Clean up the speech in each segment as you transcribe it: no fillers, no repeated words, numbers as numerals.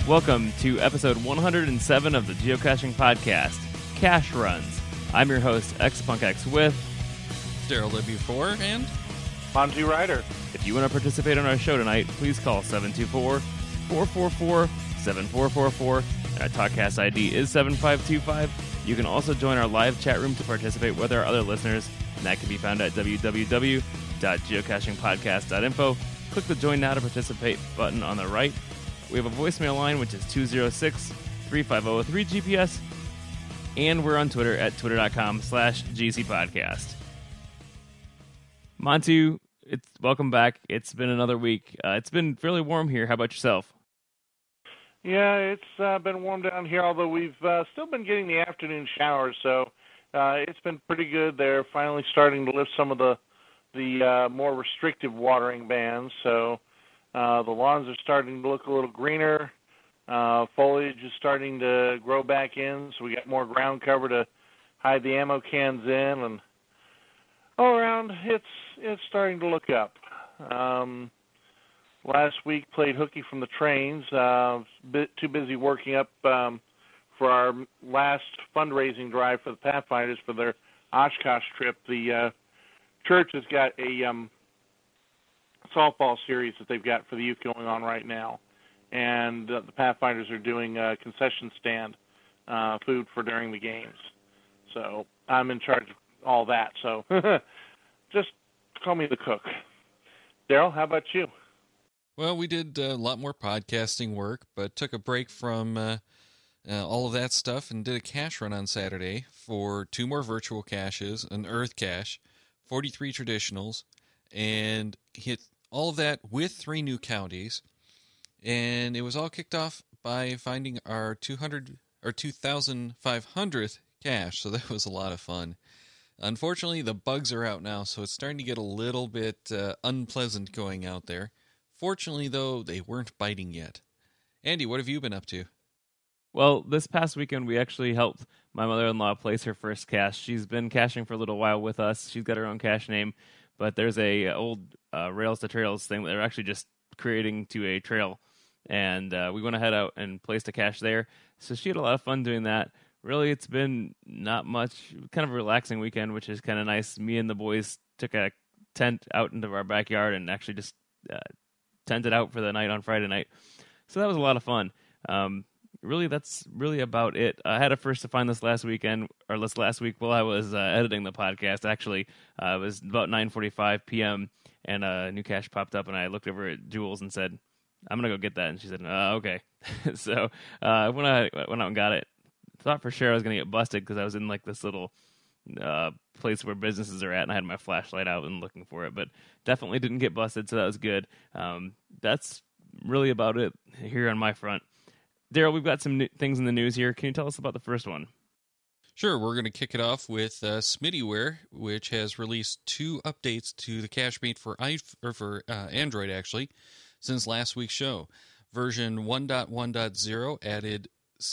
Welcome to episode 107 of the Geocaching Podcast, Cache Runs. I'm your host, XPunkX, with Daryl W4 and Monty Ryder. If you want to participate on our show tonight, please call 724-444-7444, and our TalkCast ID is 7525. You can also join our live chat room to participate with our other listeners, and that can be found at www.geocachingpodcast.info. Click the Join Now to Participate button on the right. We have a voicemail line, which is 206-350-3GPS, and we're on Twitter at twitter.com/GCPodcast. Montu, welcome back. It's been another week. It's been fairly warm here. How about yourself? Yeah, it's been warm down here, although we've still been getting the afternoon showers, so it's been pretty good. They're finally starting to lift some of the more restrictive watering bans, so the lawns are starting to look a little greener. Foliage is starting to grow back in, so we got more ground cover to hide the ammo cans in, and all around it's starting to look up. Last week played hooky from the trains. Bit too busy working up for our last fundraising drive for the Pathfinders for their Oshkosh trip. The church has got a softball series that they've got for the youth going on right now, and the Pathfinders are doing concession stand food for during the games. So I'm in charge of all that. So just call me the cook. Daryl, how about you? Well, we did a lot more podcasting work, but took a break from all of that stuff and did a cache run on Saturday for 2 more virtual caches, an Earth cache, 43 traditionals, and hit all of that with 3 new counties. And it was all kicked off by finding our 2,500th cache, so that was a lot of fun. Unfortunately, the bugs are out now, so it's starting to get a little bit unpleasant going out there. Fortunately, though, they weren't biting yet. Andy, what have you been up to? Well, this past weekend, we actually helped my mother-in-law place her first cache. She's been caching for a little while with us. She's got her own cache name, but there's a old Rails to Trails thing that they're actually just creating to a trail, and we went ahead out and placed a cache there. So she had a lot of fun doing that. Really, it's been not much, kind of a relaxing weekend, which is kind of nice. Me and the boys took a tent out into our backyard and actually just tented out for the night on Friday night. So that was a lot of fun. Really, that's really about it. I had a first to find this last week while I was editing the podcast. Actually, it was about 9:45 p.m., and a new cache popped up, and I looked over at Jules and said, I'm going to go get that. And she said, okay. So I went out and got it. Thought for sure I was going to get busted because I was in like this little place where businesses are at, and I had my flashlight out and looking for it, but definitely didn't get busted, so that was good. That's really about it here on my front. Daryl, we've got some things in the news here. Can you tell us about the first one? Sure, we're going to kick it off with Smittywear, which has released 2 updates to the CacheMate for Android, actually, since last week's show. Version 1.1.0 added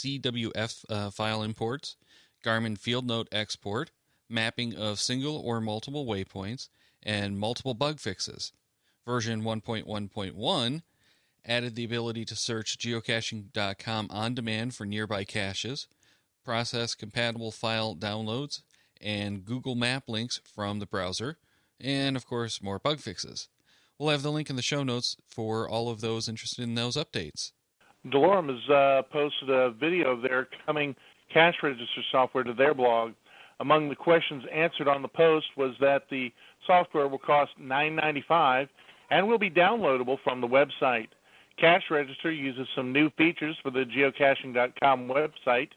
CWF file imports, Garmin Field Note export, mapping of single or multiple waypoints, and multiple bug fixes. Version 1.1.1 added the ability to search geocaching.com on demand for nearby caches, process compatible file downloads, and Google Map links from the browser, and, of course, more bug fixes. We'll have the link in the show notes for all of those interested in those updates. Delorme has posted a video of their coming cache register software to their blog. Among the questions answered on the post was that the software will cost $9.95 and will be downloadable from the website. Cache Register uses some new features for the geocaching.com website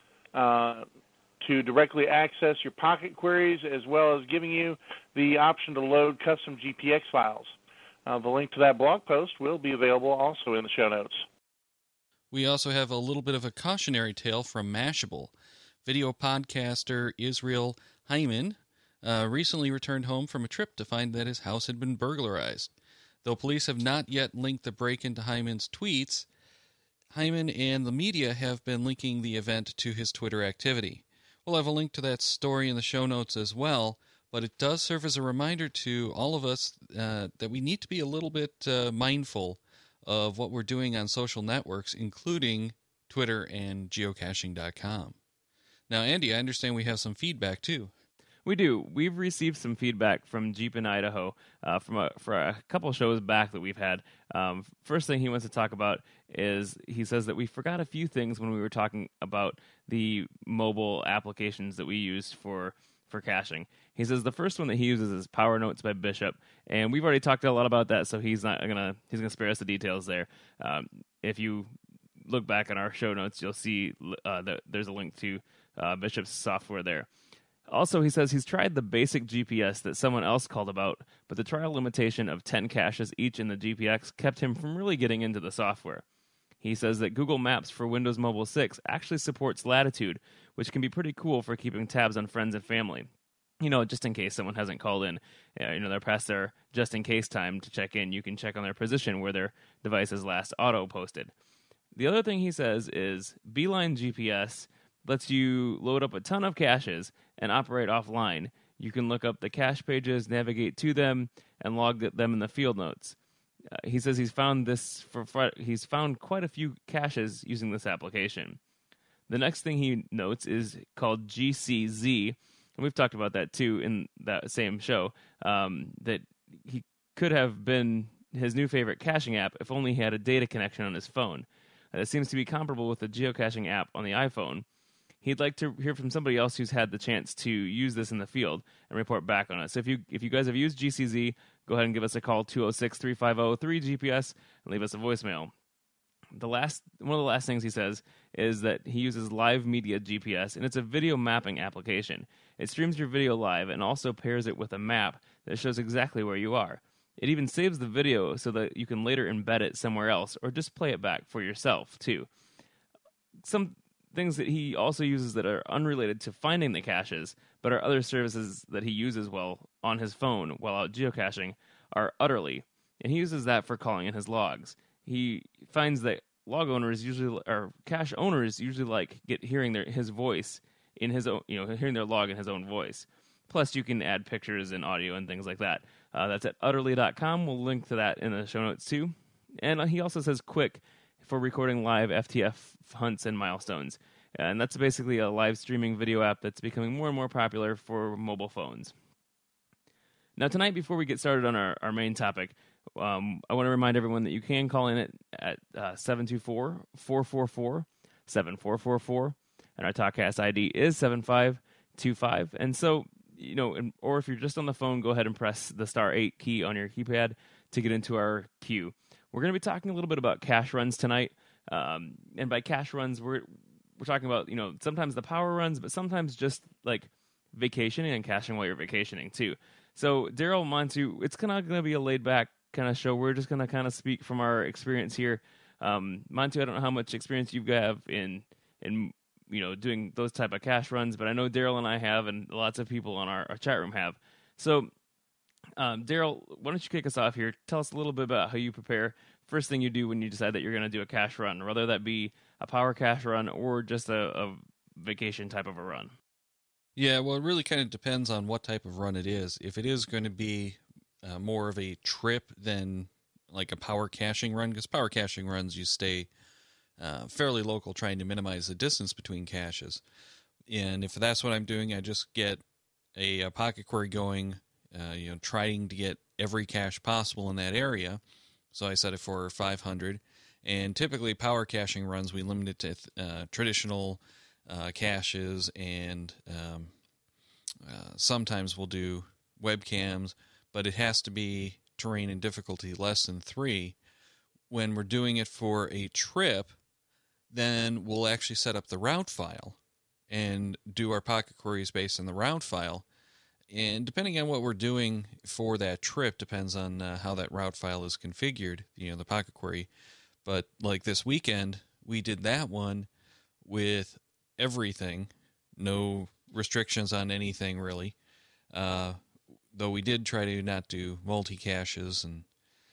to directly access your pocket queries, as well as giving you the option to load custom GPX files. The link to that blog post will be available also in the show notes. We also have a little bit of a cautionary tale from Mashable. Video podcaster Israel Hyman recently returned home from a trip to find that his house had been burglarized. Though police have not yet linked the break-in to Hyman's tweets, Hyman and the media have been linking the event to his Twitter activity. We'll have a link to that story in the show notes as well, but it does serve as a reminder to all of us that we need to be a little bit mindful of what we're doing on social networks, including Twitter and geocaching.com. Now, Andy, I understand we have some feedback too. We do. We've received some feedback from Jeep in Idaho for a couple shows back that we've had. First thing he wants to talk about is he says that we forgot a few things when we were talking about the mobile applications that we use for caching. He says the first one that he uses is Power Notes by Bishop, and we've already talked a lot about that, so he's gonna spare us the details there. If you look back in our show notes, you'll see that there's a link to Bishop's software there. Also, he says he's tried the basic GPS that someone else called about, but the trial limitation of 10 caches each in the GPX kept him from really getting into the software. He says that Google Maps for Windows Mobile 6 actually supports latitude, which can be pretty cool for keeping tabs on friends and family. Just in case someone hasn't called in, they're past their just-in-case time to check in, you can check on their position where their device is last auto-posted. The other thing he says is Beeline GPS lets you load up a ton of caches and operate offline. You can look up the cache pages, navigate to them, and log them in the field notes. He says he's found quite a few caches using this application. The next thing he notes is called GCZ, and we've talked about that too in that same show, that he could have been his new favorite caching app if only he had a data connection on his phone. It seems to be comparable with the geocaching app on the iPhone. He'd like to hear from somebody else who's had the chance to use this in the field and report back on it. So if you guys have used GCZ, go ahead and give us a call, 206-350-3GPS, and leave us a voicemail. One of the last things he says is that he uses Live Media GPS, and it's a video mapping application. It streams your video live and also pairs it with a map that shows exactly where you are. It even saves the video so that you can later embed it somewhere else or just play it back for yourself, too. Some things that he also uses that are unrelated to finding the caches, but are other services that he uses on his phone while out geocaching, are Utterly, and he uses that for calling in his logs. He finds that cache owners usually like hearing his voice in his own, hearing their log in his own voice. Plus, you can add pictures and audio and things like that. That's at utterly.com. We'll link to that in the show notes too. And he also says Quick for recording live FTF hunts and milestones. And that's basically a live streaming video app that's becoming more and more popular for mobile phones. Now, tonight, before we get started on our main topic, I want to remind everyone that you can call in at 724-444-7444, and our TalkCast ID is 7525. And so, or if you're just on the phone, go ahead and press the *8 key on your keypad to get into our queue. We're going to be talking a little bit about cache runs tonight, and by cache runs, we're talking about, sometimes the power runs, but sometimes just like vacationing and caching while you're vacationing too. So, Daryl, Montu, it's kind of going to be a laid-back kind of show. We're just going to kind of speak from our experience here. Montu, I don't know how much experience you have in doing those type of cache runs, but I know Daryl and I have, and lots of people on our chat room have. So, Daryl, why don't you kick us off here? Tell us a little bit about how you prepare. First thing you do when you decide that you're going to do a cache run, whether that be a power cache run or just a vacation type of a run. Yeah, well, it really kind of depends on what type of run it is. If it is going to be more of a trip than like a power caching run, because power caching runs, you stay fairly local trying to minimize the distance between caches. And if that's what I'm doing, I just get a pocket query going, trying to get every cache possible in that area. So I set it for 500. And typically power caching runs, we limit it to traditional caches, and sometimes we'll do webcams, but it has to be terrain and difficulty less than 3. When we're doing it for a trip, then we'll actually set up the route file and do our pocket queries based on the route file. And depending on what we're doing for that trip, depends on how that route file is configured, the pocket query. But like this weekend, we did that one with everything, no restrictions on anything really. Though we did try to not do multi-caches and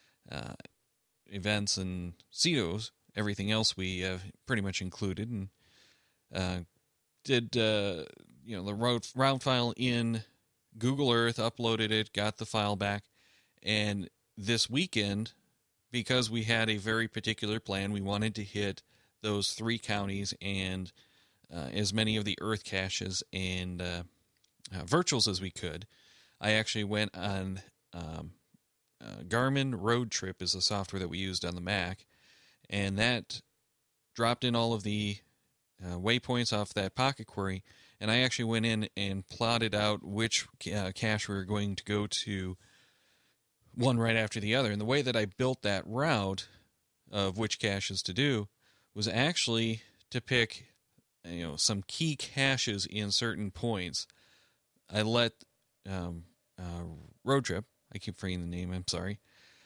events and CEOs. Everything else we pretty much included, and did the route file in Google Earth, uploaded it, got the file back, and this weekend because we had a very particular plan. We wanted to hit those 3 counties and as many of the Earth caches and virtuals as we could. I actually went on Garmin Road Trip is the software that we used on the Mac, and that dropped in all of the waypoints off that Pocket Query, and I actually went in and plotted out which cache we were going to go to, one right after the other. And the way that I built that route of which caches to do was actually to pick some key caches in certain points. I let Road Trip, I keep forgetting the name, I'm sorry,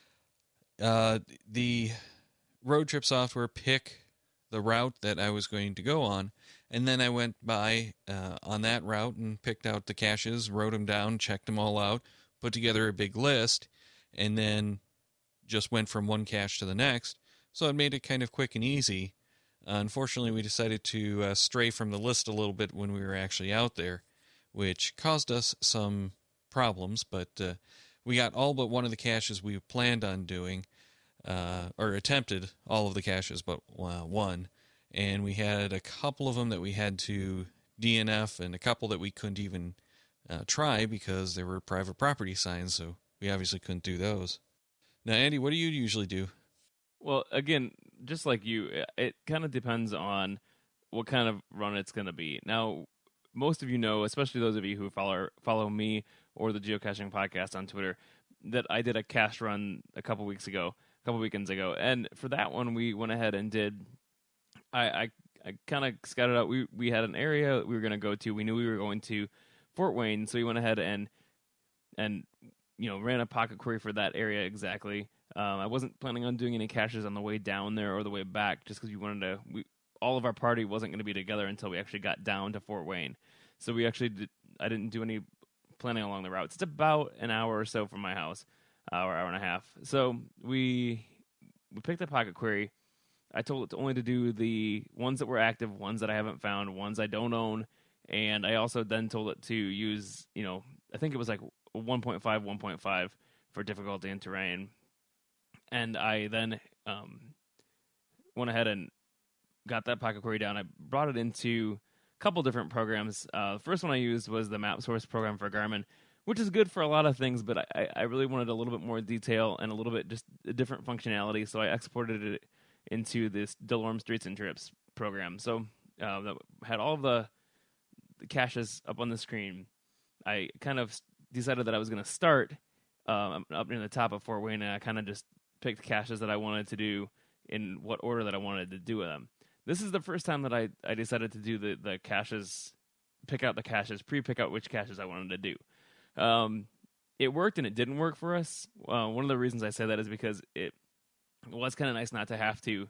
the Road Trip software pick the route that I was going to go on, and then I went by on that route and picked out the caches, wrote them down, checked them all out, put together a big list, and then just went from one cache to the next. So it made it kind of quick and easy. Unfortunately, we decided to stray from the list a little bit when we were actually out there, which caused us some problems, but we got all but one of the caches we planned on doing, or attempted all of the caches but one, and we had a couple of them that we had to DNF and a couple that we couldn't even try because they were private property signs, so we obviously couldn't do those. Now, Andy, what do you usually do? Well, again, just like you, it kind of depends on what kind of run it's going to be. Now, most of you know, especially those of you who follow me or the Geocaching Podcast on Twitter, that I did a cache run a couple weekends ago, and for that one, we went ahead and did. I kind of scouted out. We had an area that we were going to go to. We knew we were going to Fort Wayne, so we went ahead and ran a Pocket Query for that area exactly. I wasn't planning on doing any caches on the way down there or the way back, just because all of our party wasn't going to be together until we actually got down to Fort Wayne. So I didn't do any planning along the routes. It's about an hour or so from my house, hour and a half. So we picked a Pocket Query. I told it to only to do the ones that were active, ones that I haven't found, ones I don't own, and I also then told it to use, I think it was like 1.5 for difficulty and terrain. And I then went ahead and got that Pocket Query down. I brought it into a couple different programs. The first one I used was the Map Source program for Garmin, which is good for a lot of things, but I really wanted a little bit more detail and a little bit just a different functionality, so I exported it into this DeLorme Streets and Trips program. So that had all of the caches up on the screen. I kind of decided that I was going to start up near the top of Fort Wayne, and I kind of just picked caches that I wanted to do in what order that I wanted to do them. This is the first time that I decided to do the caches, pick out the caches, pre-pick out which caches I wanted to do. It worked and it didn't work for us. One of the reasons I say that is because it was kind of nice not to have to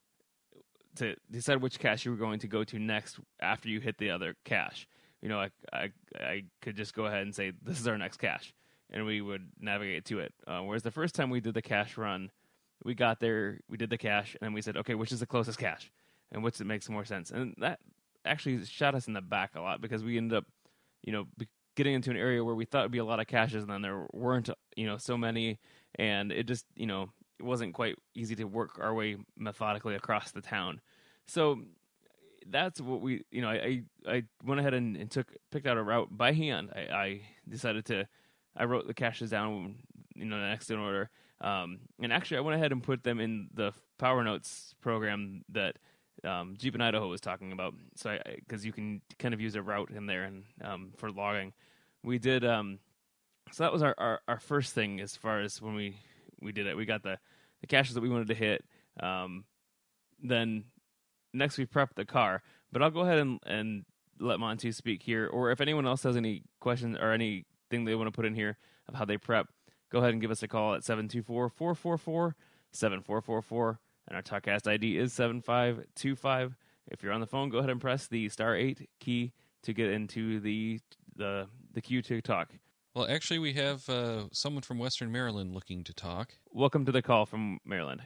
decide which cache you were going to go to next after you hit the other cache. I could just go ahead and say, this is our next cache, and we would navigate to it. Whereas the first time we did the cache run, we got there, we did the cache, and then we said, okay, which is the closest cache, and which makes more sense? And that actually shot us in the back a lot, because we ended up, getting into an area where we thought would be a lot of caches, and then there weren't, so many, and it just, it wasn't quite easy to work our way methodically across the town. So that's what we, I went ahead and picked out a route by hand. I wrote the caches down, next in order. And actually I went ahead and put them in the Power Notes program that Jeep in Idaho was talking about. So because you can kind of use a route in there and for logging. We did, so that was our first thing as far as when we did it. We got the caches that we wanted to hit. Then next we prepped the car, but I'll go ahead and let Monty speak here, or if anyone else has any questions or anything they want to put in here of how they prep, go ahead and give us a call at 724-444-7444, and our TalkCast ID is 7525. If you're on the phone, go ahead and press the *8 key to get into the queue to talk. Well, actually, we have someone from Western Maryland looking to talk. Welcome to the call from Maryland.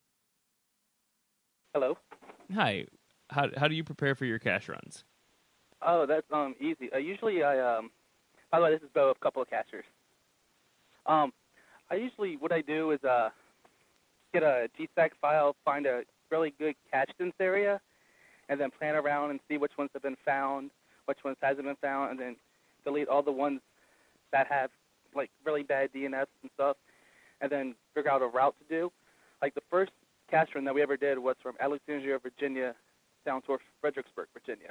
Hello. Hi. How do you prepare for your cache runs? Oh, that's easy. Usually by the way, this is Bo, a couple of cachers. What I do is get a GSAC file, find a really good catch dense area, and then plan around and see which ones have been found, which ones hasn't been found, and then delete all the ones that have like really bad DNFs and stuff, and then figure out a route to do. Like the first cache run that we ever did was from Alexandria, Virginia, down towards Fredericksburg, Virginia,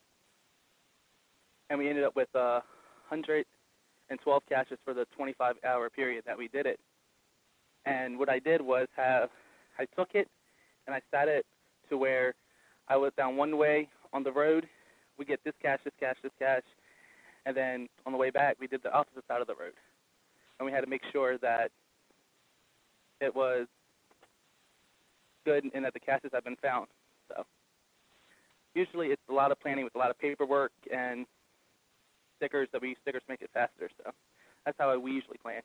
and we ended up with 112 caches for the 25-hour period that we did it. And what I did was I took it and I set it to where I was down one way on the road. We get this cache, this cache, this cache, and then on the way back we did the opposite side of the road. And we had to make sure that it was good and that the caches have been found. So usually it's a lot of planning with a lot of paperwork and stickers make it faster. So that's how we usually plan.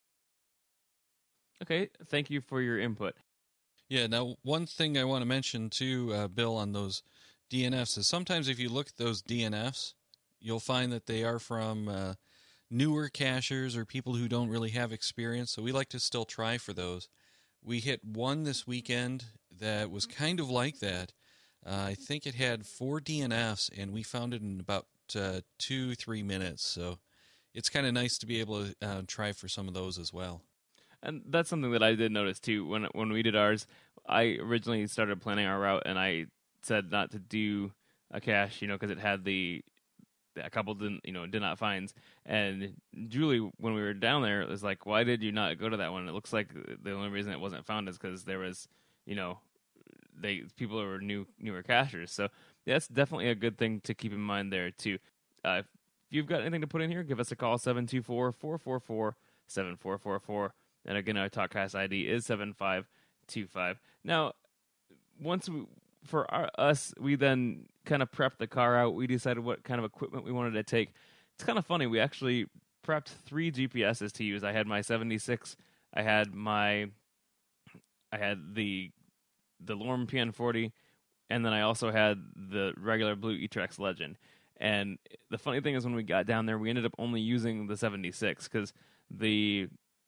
Okay, thank you for your input. Yeah, now one thing I want to mention too, Bill, on those DNFs is sometimes if you look at those DNFs, you'll find that they are from newer cachers or people who don't really have experience, so we like to still try for those. We hit one this weekend that was kind of like that. I think it had 4 DNFs, and we found it in about 2-3 minutes, so it's kind of nice to be able to try for some of those as well. And that's something that I did notice too. When we did ours, I originally started planning our route, and I said not to do a cache, because it had a couple did not finds. And Julie, when we were down there, was like, "Why did you not go to that one?" It looks like the only reason it wasn't found is because there was, people who were newer cachers. So that's definitely a good thing to keep in mind there too. If you've got anything to put in here, give us a call, 724-444-7444. And again, our TalkCast ID is 7525. Now, we then kind of prepped the car out. We decided what kind of equipment we wanted to take. It's kind of funny. We actually prepped 3 GPSs to use. I had my 76. I had the Lorem PN40, and then I also had the regular Blue eTrex Legend. And the funny thing is, when we got down there, we ended up only using the 76 because the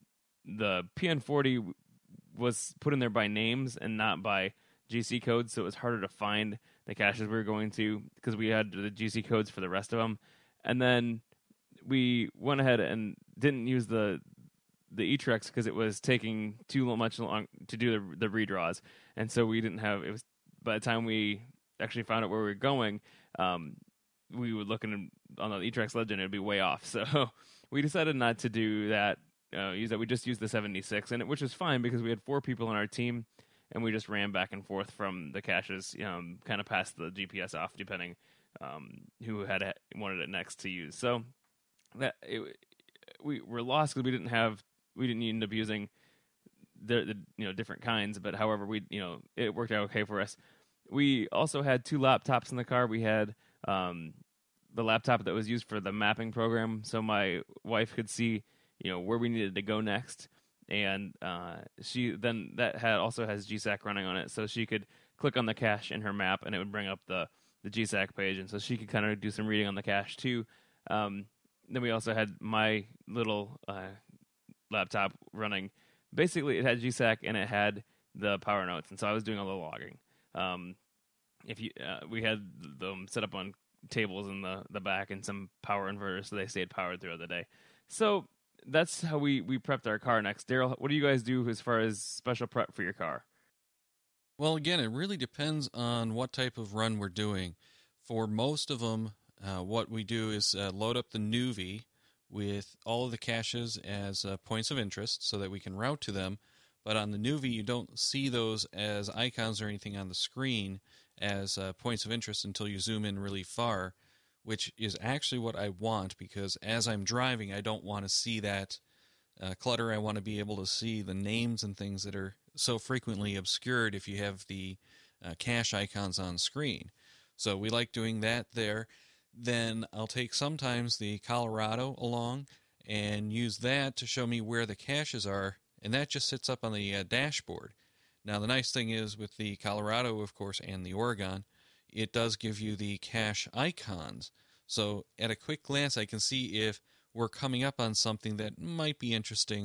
PN40 was put in there by names and not by GC codes, so it was harder to find the caches we were going to because we had the GC codes for the rest of them. And then we went ahead and didn't use the eTrex because it was taking much long to do the redraws, and so we didn't have. It was by the time we actually found out where we were going, we were looking on the eTrex Legend, it'd be way off. So we decided not to do that. We just used the 76, which is fine because we had 4 people on our team, and we just ran back and forth from the caches, kind of passed the GPS off depending who wanted it next to use. So we were lost because we didn't end up using the different kinds, but however it worked out okay for us. We also had 2 laptops in the car. We had the laptop that was used for the mapping program, so my wife could see where we needed to go next, and that also has GSAC running on it, so she could click on the cache in her map, and it would bring up the GSAC page, and so she could kind of do some reading on the cache too. Then we also had my little laptop running. Basically, it had GSAC and it had the power notes, and so I was doing all the logging. We had them set up on tables in the back and some power inverters, so they stayed powered throughout the day. So that's how we prepped our car next. Daryl, what do you guys do as far as special prep for your car? Well, again, it really depends on what type of run we're doing. For most of them, what we do is load up the Nuvi with all of the caches as points of interest so that we can route to them. But on the Nuvi, you don't see those as icons or anything on the screen as points of interest until you zoom in really far, which is actually what I want, because as I'm driving, I don't want to see that clutter. I want to be able to see the names and things that are so frequently obscured if you have the cache icons on screen. So we like doing that there. Then I'll take sometimes the Colorado along and use that to show me where the caches are, and that just sits up on the dashboard. Now, the nice thing is with the Colorado, of course, and the Oregon, it does give you the cache icons. So at a quick glance, I can see if we're coming up on something that might be interesting,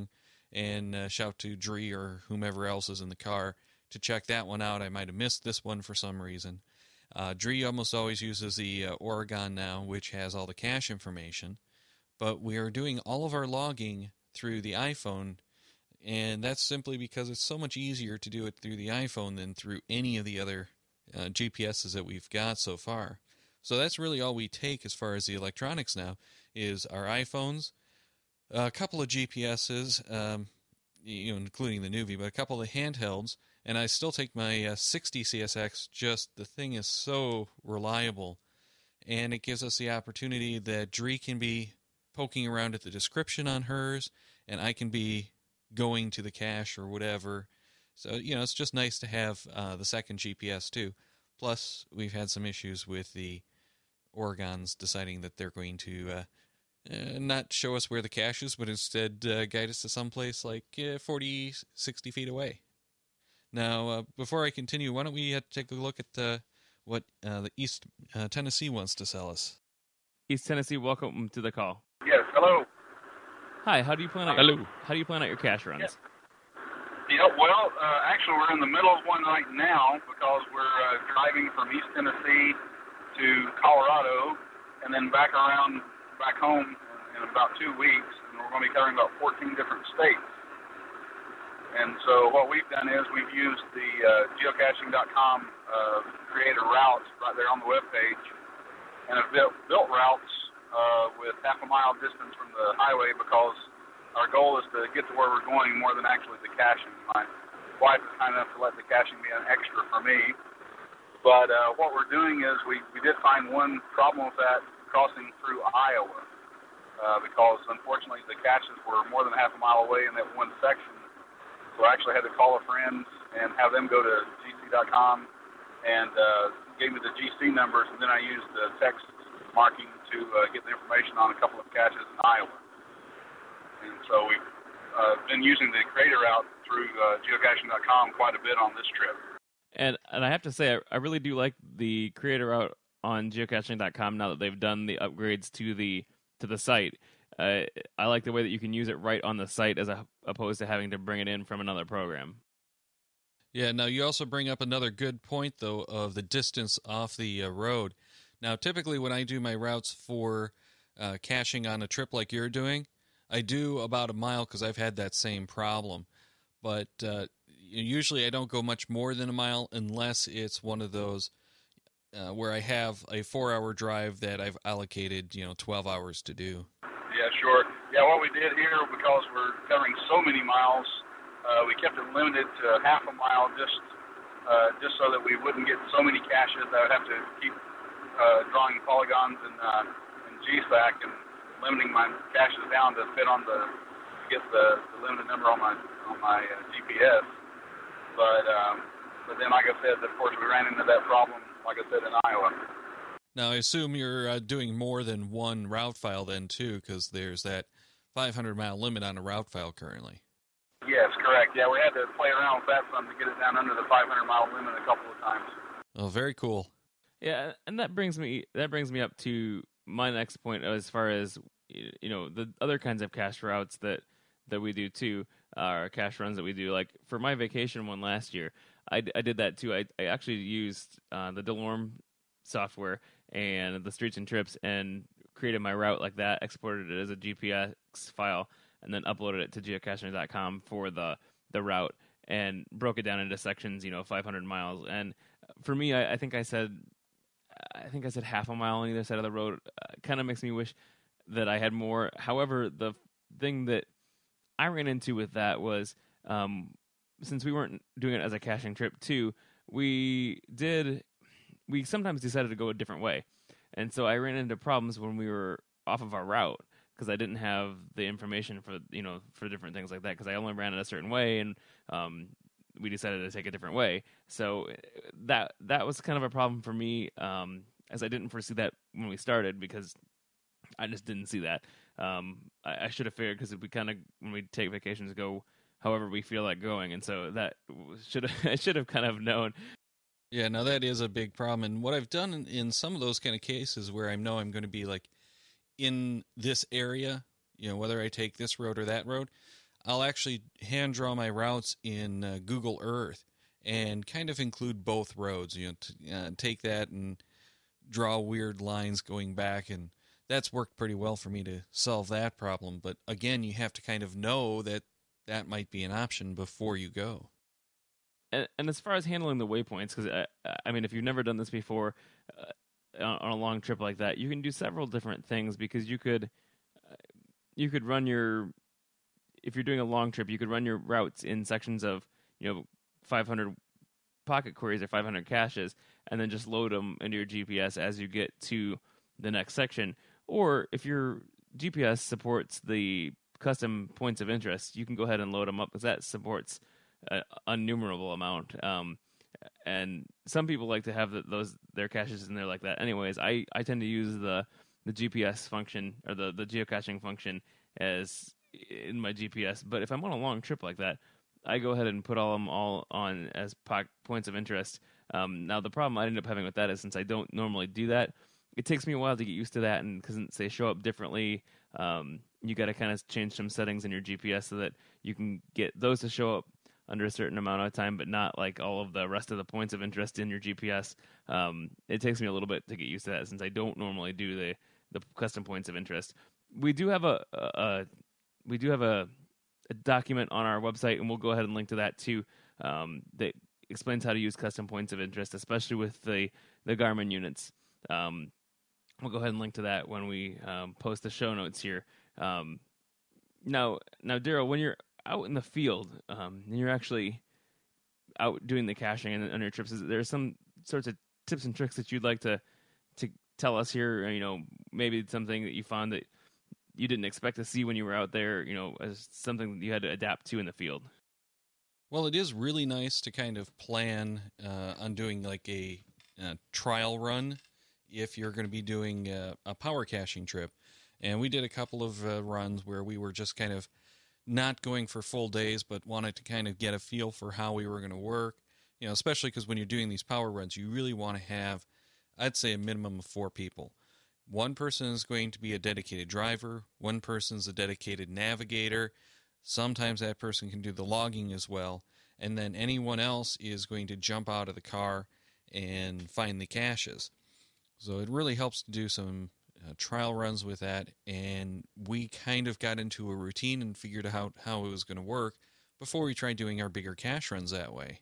and shout to Dree or whomever else is in the car to check that one out. I might have missed this one for some reason. Dree almost always uses the Oregon now, which has all the cache information, but we are doing all of our logging through the iPhone, and that's simply because it's so much easier to do it through the iPhone than through any of the other GPSs that we've got so far. So that's really all we take as far as the electronics now, is our iPhones, a couple of GPSs, including the Nuvi, but a couple of handhelds, and I still take my 60 CSX. Just the thing is so reliable, and it gives us the opportunity that Dree can be poking around at the description on hers, and I can be going to the cache or whatever. So, it's just nice to have the second GPS too. Plus, we've had some issues with the Oregons deciding that they're going to not show us where the cache is, but instead guide us to someplace like 40, 60 feet away. Now, before I continue, why don't we take a look at what the East Tennessee wants to sell us. East Tennessee, welcome to the call. Yes, hello. Hi, how do you plan out your cache runs? Yeah, well, actually, we're in the middle of one right now because we're driving from East Tennessee to Colorado and then back home in about 2 weeks, and we're going to be covering about 14 different states. And so what we've done is we've used the geocaching.com creator routes right there on the webpage, and have built routes with half a mile distance from the highway because our goal is to get to where we're going more than actually the caching. My wife is kind enough to let the caching be an extra for me. But what we're doing is we did find one problem with that crossing through Iowa because, unfortunately, the caches were more than half a mile away in that one section. So I actually had to call a friend and have them go to gc.com and gave me the GC numbers, and then I used the text marking to get the information on a couple of caches in Iowa. And so we've been using the creator route through geocaching.com quite a bit on this trip. And I have to say, I really do like the creator route on geocaching.com now that they've done the upgrades to the site. I like the way that you can use it right on the site as opposed to having to bring it in from another program. Yeah, now you also bring up another good point, though, of the distance off the road. Now, typically when I do my routes for caching on a trip like you're doing, I do about a mile because I've had that same problem. But usually I don't go much more than a mile unless it's one of those where I have a 4-hour drive that I've allocated, 12 hours to do. Yeah, sure. Yeah, what we did here, because we're covering so many miles, we kept it limited to half a mile just so that we wouldn't get so many caches that I would have to keep drawing polygons and GSAC and limiting my caches down to fit on to get the limited number on my GPS. But then, like I said, of course, we ran into that problem, like I said, in Iowa. Now, I assume you're doing more than one route file then, too, because there's that 500-mile limit on a route file currently. Yes, correct. Yeah, we had to play around with that some to get it down under the 500-mile limit a couple of times. Oh, very cool. Yeah, and that brings me up to my next point as far as the other kinds of cache routes that we do too, or cache runs that we do. Like for my vacation one last year, I did that too. I actually used the DeLorme software and the Streets and Trips and created my route like that, exported it as a GPX file, and then uploaded it to geocaching.com for the route and broke it down into sections, 500 miles. And for me, I think I said half a mile on either side of the road. Kind of makes me wish that I had more. However, the thing that I ran into with that was, since we weren't doing it as a caching trip too, we sometimes decided to go a different way. And so I ran into problems when we were off of our route because I didn't have the information for different things like that, because I only ran it a certain way, and we decided to take a different way. So that was kind of a problem for me, as I didn't foresee that when we started, because I just didn't see that. I should have figured, because when we take vacations, go however we feel like going, and so that I should have kind of known. Yeah, now that is a big problem, and what I've done in some of those kind of cases where I know I'm going to be like in this area, whether I take this road or that road, I'll actually hand draw my routes in Google Earth and kind of include both roads. Take that and draw weird lines going back, and that's worked pretty well for me to solve that problem. But again, you have to kind of know that might be an option before you go. And as far as handling the waypoints, because I mean, if you've never done this before on a long trip like that, you can do several different things, because you could run if you're doing a long trip, you could run your routes in sections of 500 pocket queries or 500 caches, and then just load them into your GPS as you get to the next section. Or if your GPS supports the custom points of interest, you can go ahead and load them up, because that supports an innumerable amount. And some people like to have their caches in there like that. Anyways, I tend to use the GPS function, or the geocaching function, as in my GPS. But if I'm on a long trip like that, I go ahead and put them all on as points of interest. Now, the problem I end up having with that is, since I don't normally do that, it takes me a while to get used to that, and because they show up differently, you got to kind of change some settings in your GPS so that you can get those to show up under a certain amount of time, but not like all of the rest of the points of interest in your GPS. It takes me a little bit to get used to that, since I don't normally do the custom points of interest. We do have a document on our website, and we'll go ahead and link to that too, that explains how to use custom points of interest, especially with the Garmin units. We'll go ahead and link to that when we post the show notes here. Now, Daryl, when you're out in the field, and you're actually out doing the caching on your trips, is there some sorts of tips and tricks that you'd like to tell us here? Maybe something that you found that you didn't expect to see when you were out there, as something that you had to adapt to in the field. Well, it is really nice to kind of plan on doing like a trial run if you're going to be doing a power caching trip. And we did a couple of runs where we were just kind of not going for full days, but wanted to kind of get a feel for how we were going to work. Especially because when you're doing these power runs, you really want to have, I'd say, a minimum of 4 people. One person is going to be a dedicated driver. One person's a dedicated navigator. Sometimes that person can do the logging as well. And then anyone else is going to jump out of the car and find the caches. So it really helps to do some trial runs with that. And we kind of got into a routine and figured out how it was going to work before we tried doing our bigger cache runs that way.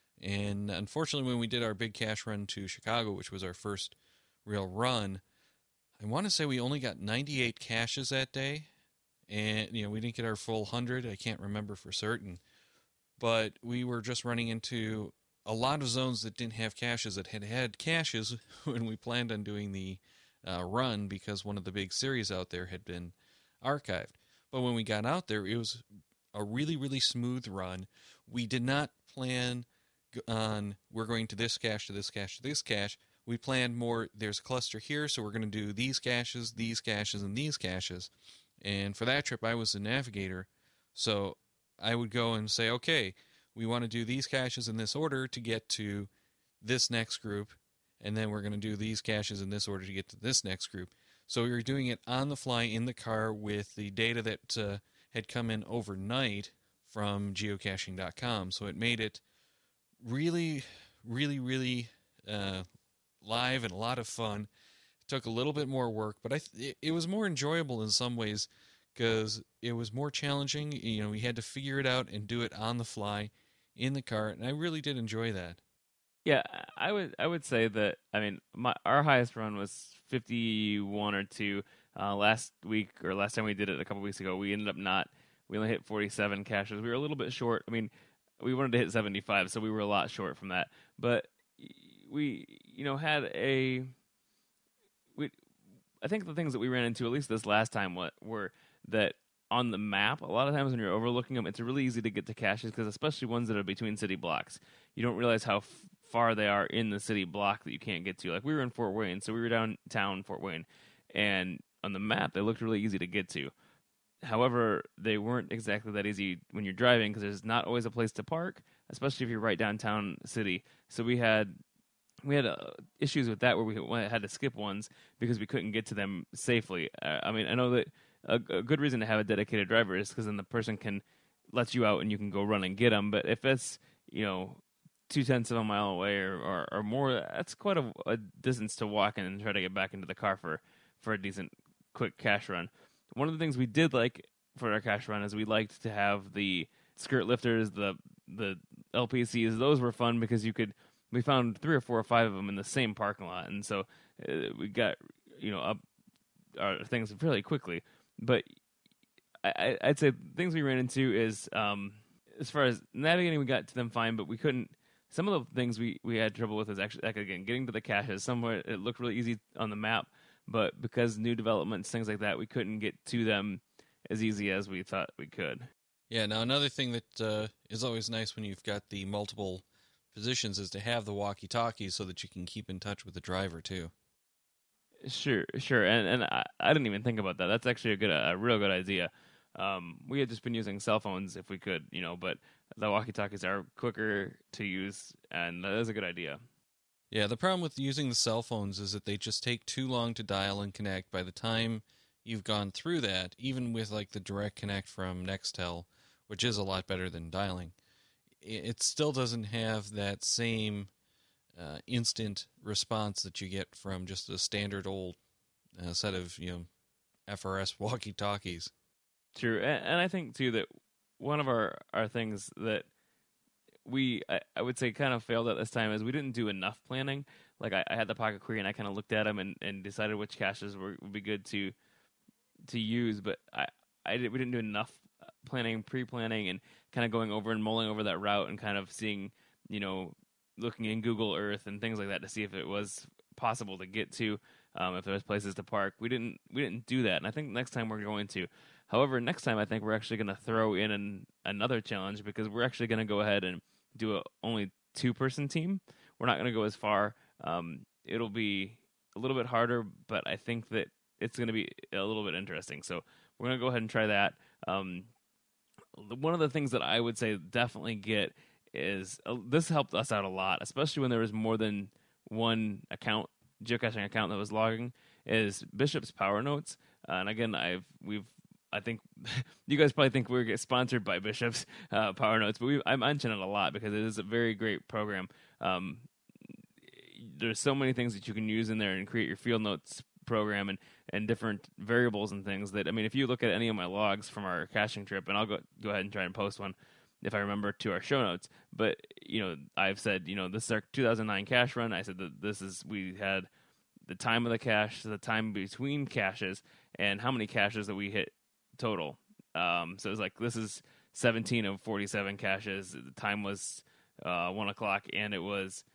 And unfortunately, when we did our big cache run to Chicago, which was our first real run, I want to say we only got 98 caches that day. And, we didn't get our full 100. I can't remember for certain. But we were just running into a lot of zones that didn't have caches, that had caches when we planned on doing the run, because one of the big series out there had been archived. But when we got out there, it was a really, really smooth run. We did not plan on, we're going to this cache, to this cache, to this cache. We planned more, there's a cluster here, so we're going to do these caches, and these caches. And for that trip, I was the navigator, so I would go and say, okay, we want to do these caches in this order to get to this next group, and then we're going to do these caches in this order to get to this next group. So we were doing it on the fly in the car with the data that had come in overnight from geocaching.com. So it made it really, really, really live and a lot of fun. It took a little bit more work, but it was more enjoyable in some ways because it was more challenging. We had to figure it out and do it on the fly in the car, and I really did enjoy that. Yeah, I would say that, our highest run was 51 or 2 last week, or last time we did it a couple weeks ago. We ended up we only hit 47 caches. We were a little bit short. We wanted to hit 75, so we were a lot short from that. But we, had I think the things that we ran into, at least this last time, were that on the map, a lot of times when you're overlooking them, it's really easy to get to caches, because especially ones that are between city blocks, you don't realize how far they are in the city block that you can't get to. Like, we were in Fort Wayne, so we were downtown Fort Wayne, and on the map, they looked really easy to get to. However, they weren't exactly that easy when you're driving, because there's not always a place to park, especially if you're right downtown city. So we had issues with that, where we had to skip ones because we couldn't get to them safely. I know that a good reason to have a dedicated driver is because then the person can lets you out and you can go run and get them. But if it's 0.2 of a mile away or more, that's quite a distance to walk and try to get back into the car for a decent quick cash run. One of the things we did like for our cash run is we liked to have the skirt lifters, the LPCs. Those were fun because we found 3 or 4 or 5 of them in the same parking lot, and so we got up our things fairly quickly. But I'd say things we ran into is as far as navigating, we got to them fine, but we couldn't. Some of the things we had trouble with is actually, like, again, getting to the caches. Somewhere it looked really easy on the map, but because new developments, things like that, we couldn't get to them as easy as we thought we could. Yeah, now another thing that is always nice when you've got the multiple positions is to have the walkie-talkies so that you can keep in touch with the driver, too. Sure. And I didn't even think about that. That's actually a real good idea. We had just been using cell phones if we could, but the walkie-talkies are quicker to use, and that is a good idea. Yeah, the problem with using the cell phones is that they just take too long to dial and connect. By the time you've gone through that, even with like the direct connect from Nextel, which is a lot better than dialing, it still doesn't have that same instant response that you get from just a standard old set of FRS walkie-talkies. True, and I think too that one of our things that I would say kind of failed at this time is we didn't do enough planning. Like I had the Pocket Query and I kind of looked at them and decided which caches would be good to use, but we didn't do enough planning, pre-planning, and kind of going over and mulling over that route and kind of seeing, looking in Google Earth and things like that to see if it was possible to get to, if there was places to park. We didn't do that, and I think next time we're going to. However, next time I think we're actually going to throw in another challenge because we're actually going to go ahead and do a only 2-person team. We're not going to go as far. It'll be a little bit harder, but I think that it's going to be a little bit interesting. So we're going to go ahead and try that. One of the things that I would say definitely get is this helped us out a lot, especially when there was more than one geocaching account that was logging, is Bishop's Power Notes. And again, I think you guys probably think we're sponsored by Bishop's Power Notes, but I mention it a lot because it is a very great program. There's so many things that you can use in there and create your field notes program and different variables and things that, I mean, if you look at any of my logs from our caching trip, and I'll go ahead and try and post one if I remember to our show notes, but I've said, this is our 2009 cache run. I said that we had the time of the cache, the time between caches, and how many caches that we hit total. So it was like, this is 17 of 47 caches. The time was 1 o'clock, and it was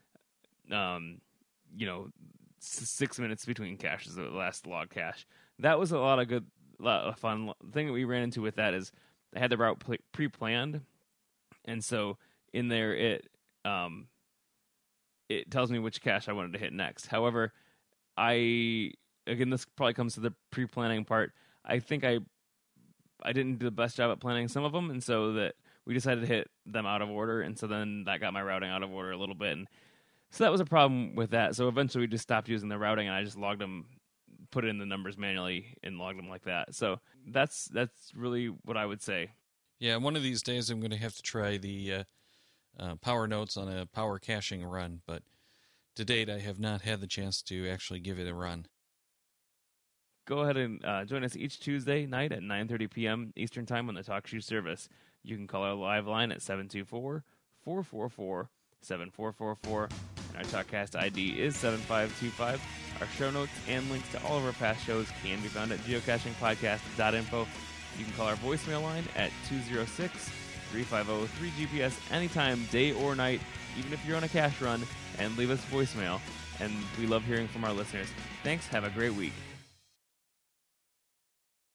6 minutes between caches, the last log cache. That was a lot of fun. The thing that we ran into with that is I had the route pre-planned, and so in there it tells me which cache I wanted to hit next. However, this probably comes to the pre-planning part. I think I didn't do the best job at planning some of them, and so that we decided to hit them out of order, and so then that got my routing out of order a little bit, and so that was a problem with that. So eventually we just stopped using the routing, and I just logged them, put in the numbers manually, and logged them like that. So that's really what I would say. Yeah, one of these days I'm going to have to try the Power Notes on a power caching run, but to date I have not had the chance to actually give it a run. Go ahead and join us each Tuesday night at 9:30 p.m. Eastern Time on the TalkShoe service. You can call our live line at 724-444-7444, and our TalkCast ID is 7525. Our show notes and links to all of our past shows can be found at geocachingpodcast.info. You can call our voicemail line at 206-350-3GPS anytime, day or night, even if you're on a cache run, and leave us voicemail. And we love hearing from our listeners. Thanks. Have a great week.